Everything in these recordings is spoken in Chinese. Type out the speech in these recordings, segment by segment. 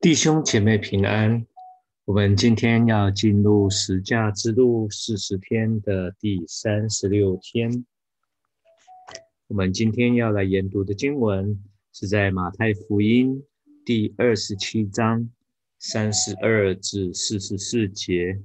弟兄姐妹平安，我们今天要进入十架之路40天的第36天。我们今天要来研读的经文是在马太福音第27章32至44节。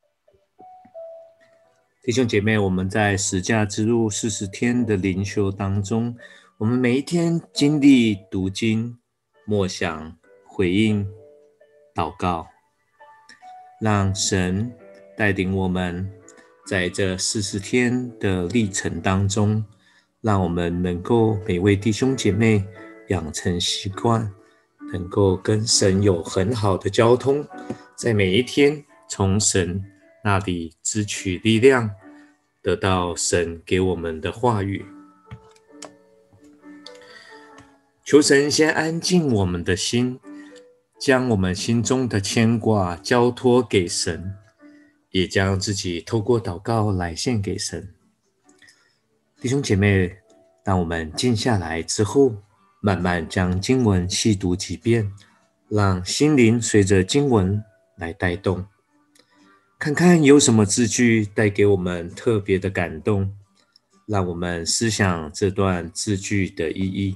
弟兄姐妹，我们在十架之路40天的灵修当中，我们每一天经历读经、默想、回应、祷告，让神带领我们在这40天的历程当中，让我们能够每位弟兄姐妹养成习惯，能够跟神有很好的交通，在每一天从神那里支取力量，得到神给我们的话语。求神先安静我们的心，将我们心中的牵挂交托给神，也将自己透过祷告来献给神。弟兄姐妹，当我们静下来之后，慢慢将经文细读几遍，让心灵随着经文来带动，看看有什么字句带给我们特别的感动，让我们思想这段字句的意义。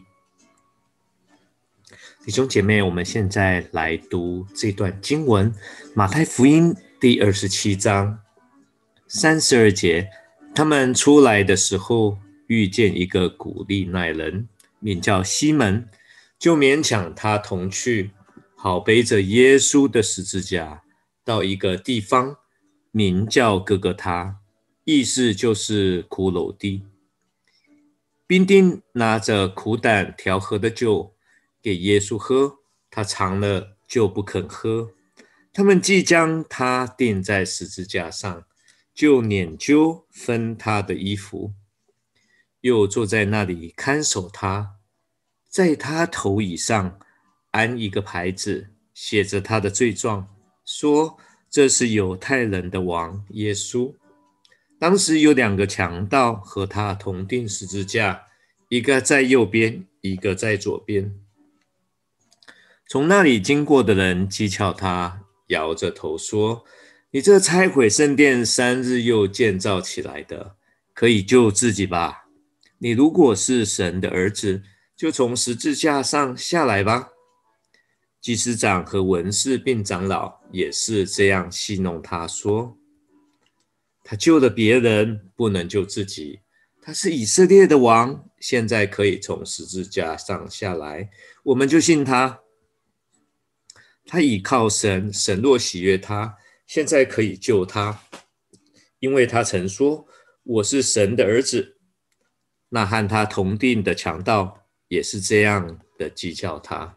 弟兄姐妹，我们现在来读这段经文，马太福音第27章32节。他们出来的时候，遇见一个古利奈人，名叫西门，就勉强他同去，好背着耶稣的十字架，到一个地方，名叫哥哥他，意思就是骷髅地。兵丁拿着苦胆调和的酒给耶稣喝，他尝了就不肯喝。他们即将他钉在十字架上，就捻阄分他的衣服，又坐在那里看守他，在他头椅上安一个牌子，写着他的罪状，说这是犹太人的王耶稣。当时有2个强盗和他同钉十字架，一个在右边，一个在左边。从那里经过的人讥诮他，摇着头说：你这拆毁圣殿3日又建造起来的，可以救自己吧？你如果是神的儿子，就从十字架上下来吧。祭司长和文士并长老也是这样戏弄他，说：他救了别人，不能救自己。他是以色列的王，现在可以从十字架上下来，我们就信他。他倚靠神，神若喜悦他，现在可以救他，因为他曾说：我是神的儿子。那和他同定的强盗也是这样的讥诮他。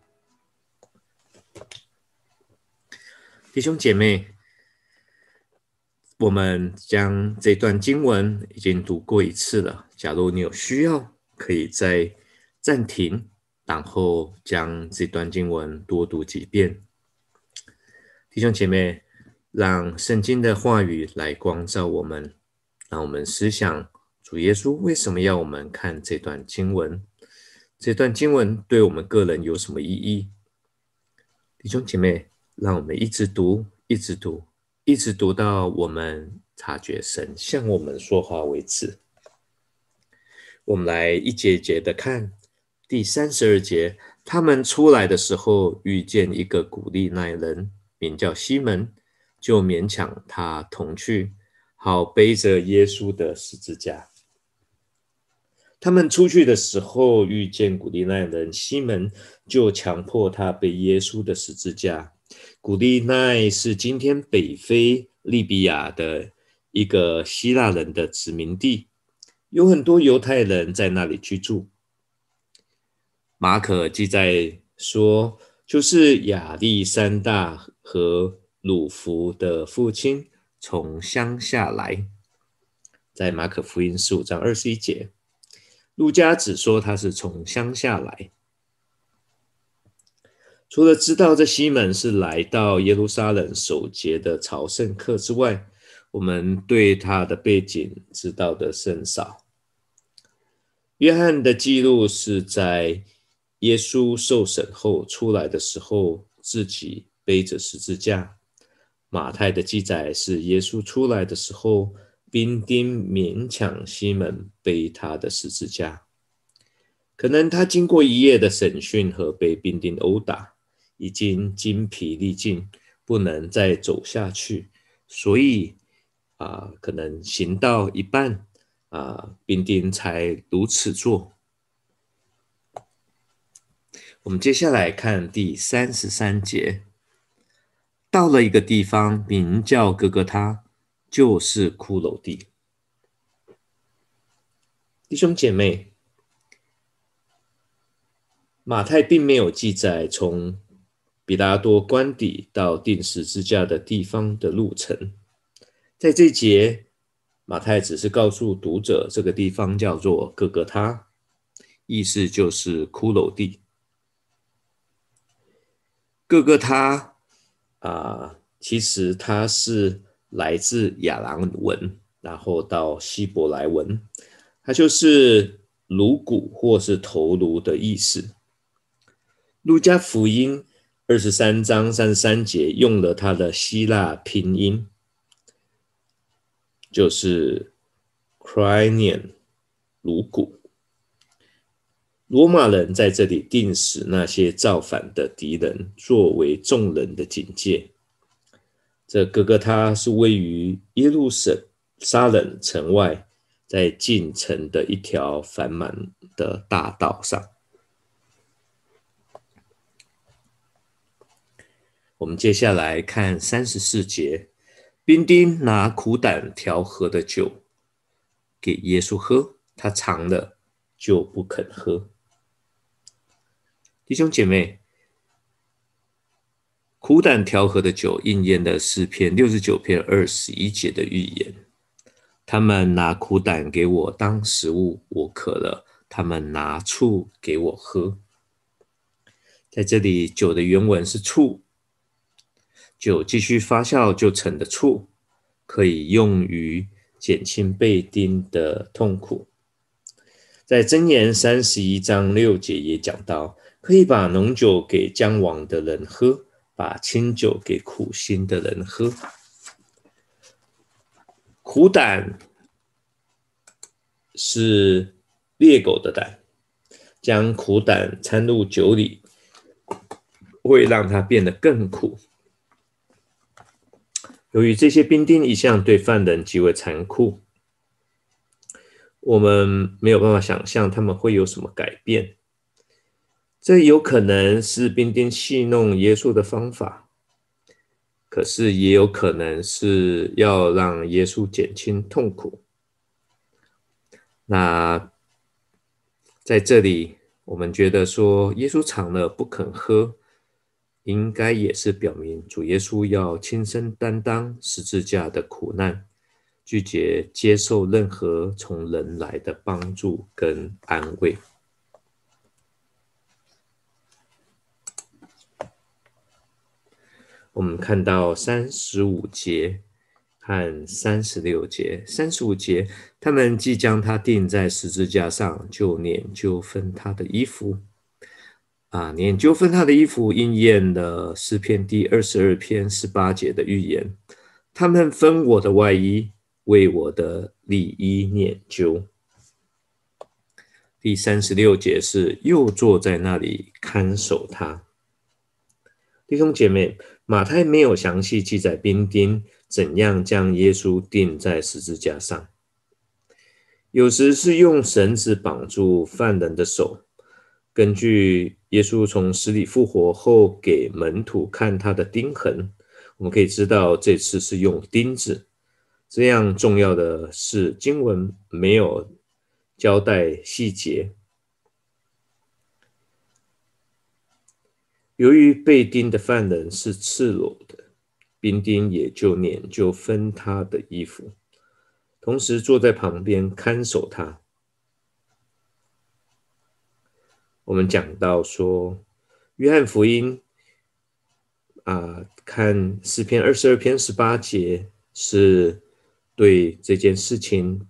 弟兄姐妹，我们将这段经文已经读过一次了，假如你有需要，可以再暂停，然后将这段经文多读几遍。弟兄姐妹，让圣经的话语来光照我们，让我们思想主耶稣为什么要我们看这段经文，这段经文对我们个人有什么意义。弟兄姐妹，让我们一直读，一直读，一直读到我们察觉神向我们说话为止。我们来一节一节的看。第32节，他们出来的时候，遇见一个古利奈人，名叫西门，就勉强他同去，好背着耶稣的十字架。他们出去的时候，遇见古利奈人西门，就强迫他背耶稣的十字架。古利奈是今天北非利比亚的一个希腊人的殖民地，有很多犹太人在那里居住。马可记载说，就是亚历山大和鲁孚的父亲从乡下来，在马可福音15章21节。路加只说他是从乡下来。除了知道这西门是来到耶路撒冷守节的朝圣客之外，我们对他的背景知道的甚少。约翰的记录是在耶稣受审后出来的时候， 自己背着十字架。马太的记载是耶稣出来的时候，兵丁勉强西门背他的十字架。可能他经过一夜的审讯和被兵丁殴打，已经精疲力尽，不能再走下去，所以可能行到一半兵丁才如此做。我们接下来看第33节，到了一个地方，名叫哥哥他，就是骷髅地。弟兄姐妹，马太并没有记载从比拉多官邸到钉十字架的地方的路程。在这节，马太只是告诉读者这个地方叫做哥哥他，意思就是骷髅地。哥哥他其实它是来自亚兰文，然后到希伯来文，它就是颅骨或是头颅的意思。路加福音23章33节用了它的希腊拼音，就是 cranium 颅骨。罗马人在这里定死那些造反的敌人，作为众人的警戒。这哥哥他是位于耶路撒冷城外，在进城的一条繁忙的大道上。我们接下来看34节，兵丁拿苦胆调和的酒给耶稣喝，他尝了就不肯喝。弟兄姐妹，苦胆调和的酒应验了诗篇69篇21节的预言。他们拿苦胆给我当食物，我渴了，他们拿醋给我喝。在这里，酒的原文是醋，酒继续发酵就成的醋，可以用于减轻被钉的痛苦。在箴言31章6节也讲到，可以把浓酒给将亡的人喝，把清酒给苦心的人喝。苦胆是猎狗的胆，将苦胆掺入酒里，会让它变得更苦。由于这些兵丁一向对犯人极为残酷，我们没有办法想象他们会有什么改变。这有可能是兵丁戏弄耶稣的方法，可是也有可能是要让耶稣减轻痛苦。那在这里，我们觉得说耶稣尝了不肯喝，应该也是表明主耶稣要亲身担当十字架的苦难，拒绝接受任何从人来的帮助跟安慰。我们看到35节和36节。35节，他们既将他钉在十字架上，就撵就分他的衣服。撵就分他的衣服，应验了诗篇第22篇18节的预言。他们分我的外衣，为我的里衣撵就。第36节是又坐在那里看守他。弟兄姐妹，马太没有详细记载兵丁怎样将耶稣钉在十字架上，有时是用绳子绑住犯人的手。根据耶稣从死里复活后给门徒看他的钉痕，我们可以知道这次是用钉子。这样重要的是经文没有交代细节。由于被钉的犯人是赤裸的，兵丁也就撵就分他的衣服，同时坐在旁边看守他。我们讲到说，约翰福音看诗篇22篇18节是对这件事情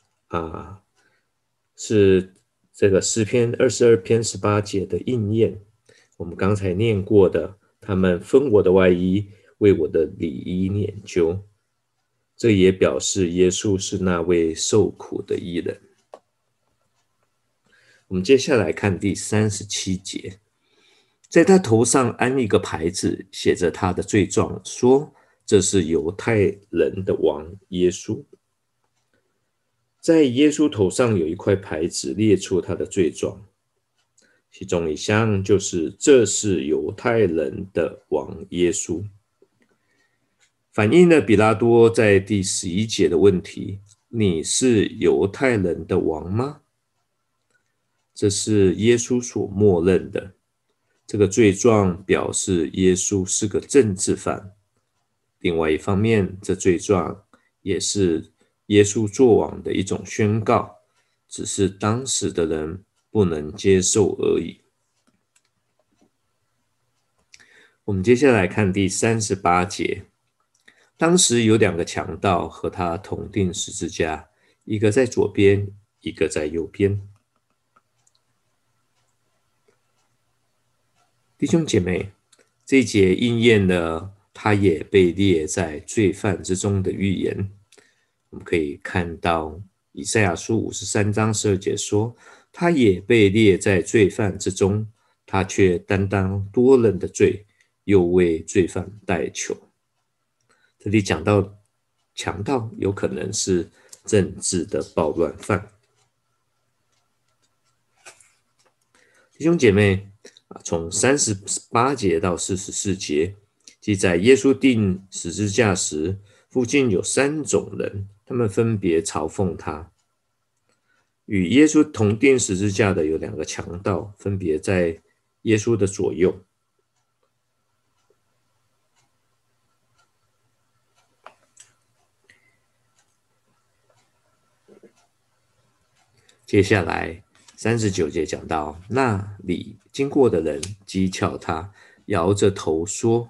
是这个诗篇22篇18节的应验。我们刚才念过的， 他们分我的外衣，为我的里衣拈阄。这也表示耶稣是那位受苦的义人。我们接下来看第37节，在他头上安一个牌子，写着他的罪状，说这是犹太人的王耶稣。在耶稣头上有一块牌子，列出他的罪状，其中一项就是这是犹太人的王耶稣。反映了比拉多在第11节的问题：你是犹太人的王吗？这是耶稣所默认的。这个罪状表示耶稣是个政治犯。另外一方面，这罪状也是耶稣作王的一种宣告，只是当时的人不能接受而已。我们接下来看第38节，当时有2个强盗和他同钉十字架，一个在左边，一个在右边。弟兄姐妹，这一节应验了他也被列在罪犯之中的预言。我们可以看到以赛亚书53章12节说，他也被列在罪犯之中，他却担当多人的罪，又为罪犯代求。这里讲到强盗有可能是政治的暴乱犯。弟兄姐妹，从38节到44节，记载耶稣钉十字架时，附近有3种人，他们分别嘲讽他。与耶稣同钉十字架的有2个强盗，分别在耶稣的左右。接下来39节讲到，那里经过的人讥诮他，摇着头说。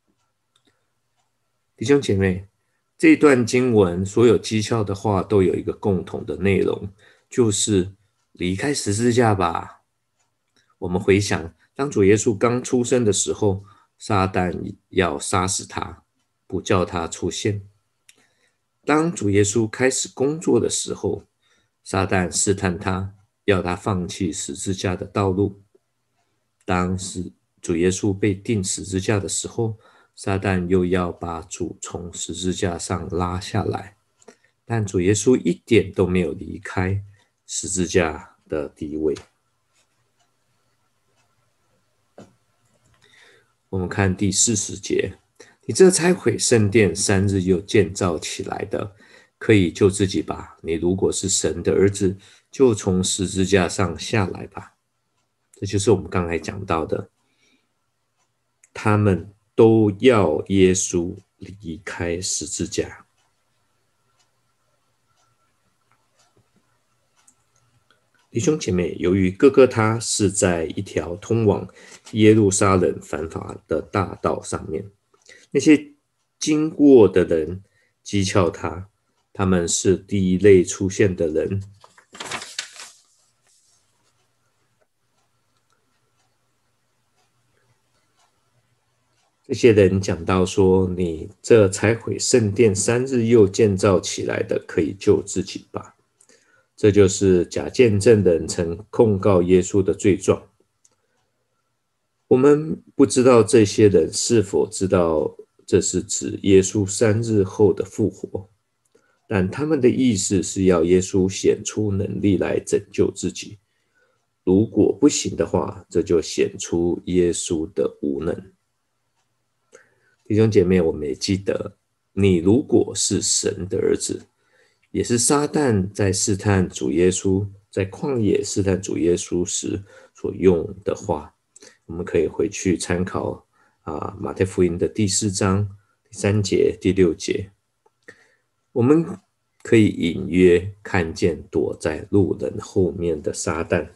弟兄姐妹，这段经文所有讥诮的话都有一个共同的内容，就是离开十字架吧。我们回想，当主耶稣刚出生的时候，撒旦要杀死他，不叫他出现。当主耶稣开始工作的时候，撒旦试探他，要他放弃十字架的道路。当时主耶稣被钉十字架的时候，撒旦又要把主从十字架上拉下来，但主耶稣一点都没有离开十字架的地位。我们看第40节，你这拆毁圣殿3日又建造起来的，可以救自己吧。你如果是神的儿子，就从十字架上下来吧。这就是我们刚才讲到的，他们都要耶稣离开十字架。弟兄姐妹，由于哥哥他是在一条通往耶路撒冷繁华的大道上面，那些经过的人讥诮他，他们是第一类出现的人。这些人讲到说，你这拆毁圣殿3日又建造起来的，可以救自己吧。这就是假见证人曾控告耶稣的罪状。我们不知道这些人是否知道这是指耶稣3日后的复活，但他们的意思是要耶稣显出能力来拯救自己。如果不行的话，这就显出耶稣的无能。弟兄姐妹，我们也记得，你如果是神的儿子，也是撒旦在试探主耶稣，在旷野试探主耶稣时所用的话。我们可以回去参考马太福音的第4章第3节第6节，我们可以隐约看见躲在路人后面的撒旦。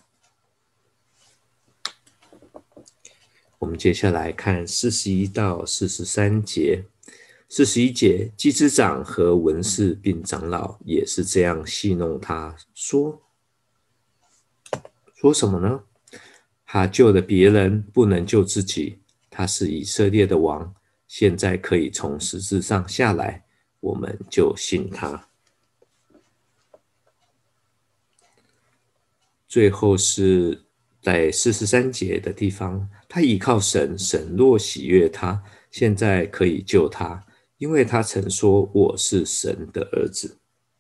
我们接下来看41到43节。41节，祭司长和文士并长老也是这样戏弄他，说什么呢？他救了别人，不能救自己， 他是以色列的王，现在可以从十字上下来，我们就信他。最后是在43节的地方，他倚靠神，神若喜悦他，现在可以救他，因为他曾说我是神的儿子。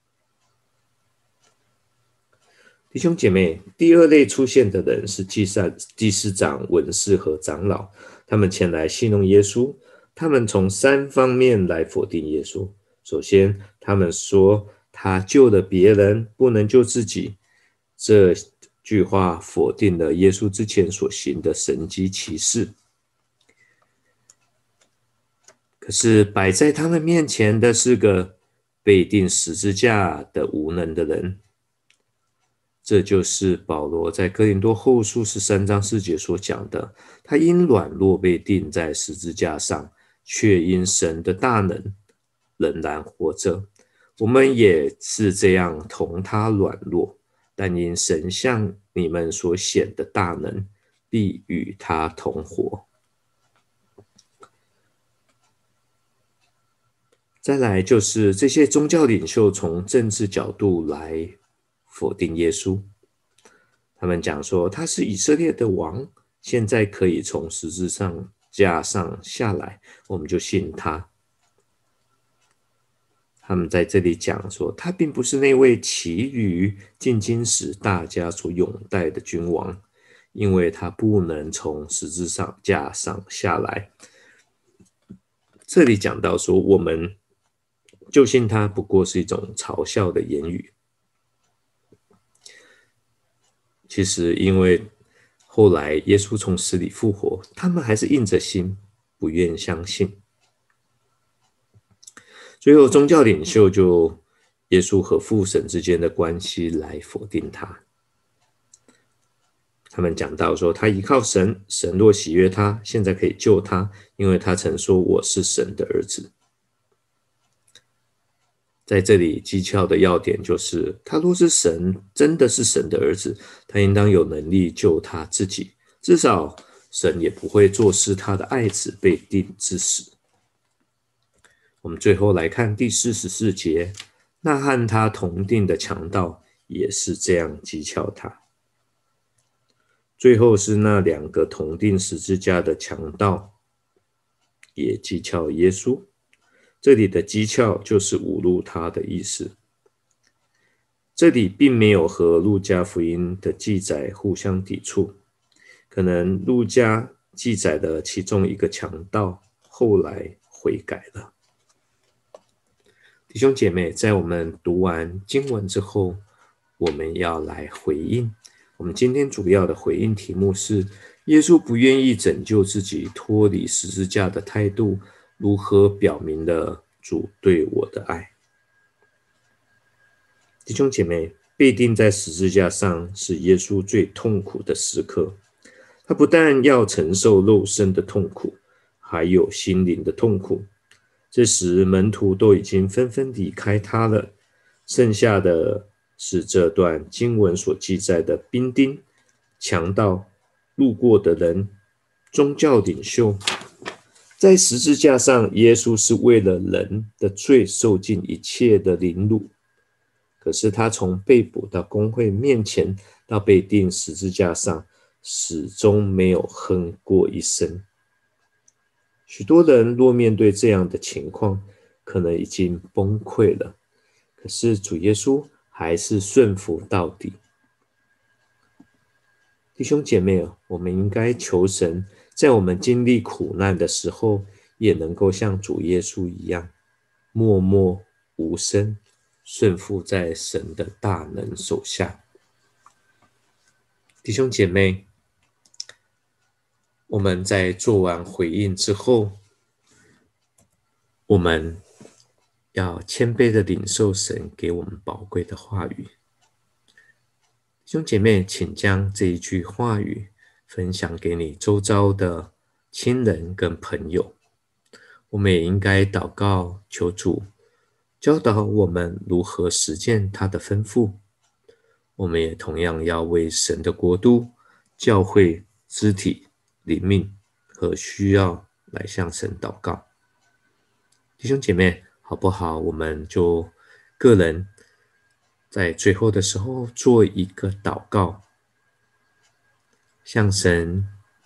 弟兄姐妹，第二类出现的人是祭司长、文士和长老，他们前来戏弄耶稣。他们从3方面来否定耶稣。首先，他们说他救了别人，不能救自己。这句话否定了耶稣之前所行的神迹奇事。可是摆在他们面前的是个被钉十字架的无能的人。这就是保罗在哥林多后书13章4节所讲的，他因软弱被钉在十字架上，却因神的大能仍然活着。我们也是这样同他软弱，但因神向你们所显的大能，必与他同活。再来就是这些宗教领袖从政治角度来否定耶稣。他们讲说他是以色列的王，现在可以从十字架上下来，我们就信他。他们在这里讲说，他并不是那位其余进京时大家所拥戴的君王，因为他不能从十字架上下来。这里讲到说，我们就信他不过是一种嘲笑的言语。其实因为后来耶稣从死里复活，他们还是硬着心不愿相信。最后宗教领袖就耶稣和父神之间的关系来否定他。他们讲到说，他依靠神，神若喜悦他，现在可以救他，因为他曾说我是神的儿子。在这里讥诮的要点就是，他若是神，真的是神的儿子，他应当有能力救他自己，至少神也不会坐视他的爱子被钉致死。我们最后来看第44节，那和他同定的强盗也是这样讥诮他。最后是那2个同定十字架的强盗也讥诮耶稣。这里的讥诮就是侮辱他的意思。这里并没有和路加福音的记载互相抵触，可能路加记载的其中一个强盗后来悔改了。弟兄姐妹，在我们读完经文之后，我们要来回应。我们今天主要的回应题目是，耶稣不愿意拯救自己脱离十字架的态度如何表明了主对我的爱。弟兄姐妹，被钉在十字架上是耶稣最痛苦的时刻，他不但要承受肉身的痛苦，还有心灵的痛苦。这时门徒都已经纷纷离开他了，剩下的是这段经文所记载的兵丁、强盗、路过的人、宗教领袖。在十字架上，耶稣是为了人的罪受尽一切的凌辱，可是他从被捕到公会面前，到被钉十字架上，始终没有哼过一声。许多人若面对这样的情况，可能已经崩溃了，可是主耶稣还是顺服到底。弟兄姐妹，我们应该求神，在我们经历苦难的时候，也能够像主耶稣一样，默默无声，顺服在神的大能手下。弟兄姐妹，我们在做完回应之后，我们要谦卑的领受神给我们宝贵的话语。弟兄姐妹，请将这一句话语分享给你周遭的亲人跟朋友。我们也应该祷告，求主教导我们如何实践他的吩咐。我们也同样要为神的国度、教会、肢体、灵命和需要来向神祷告。弟兄姐妹，好不好？我们就个人在最后的时候做一个祷告，向神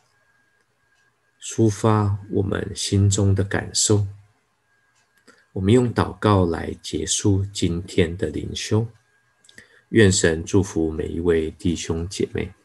抒发我们心中的感受。我们用祷告来结束今天的灵修，愿神祝福每一位弟兄姐妹。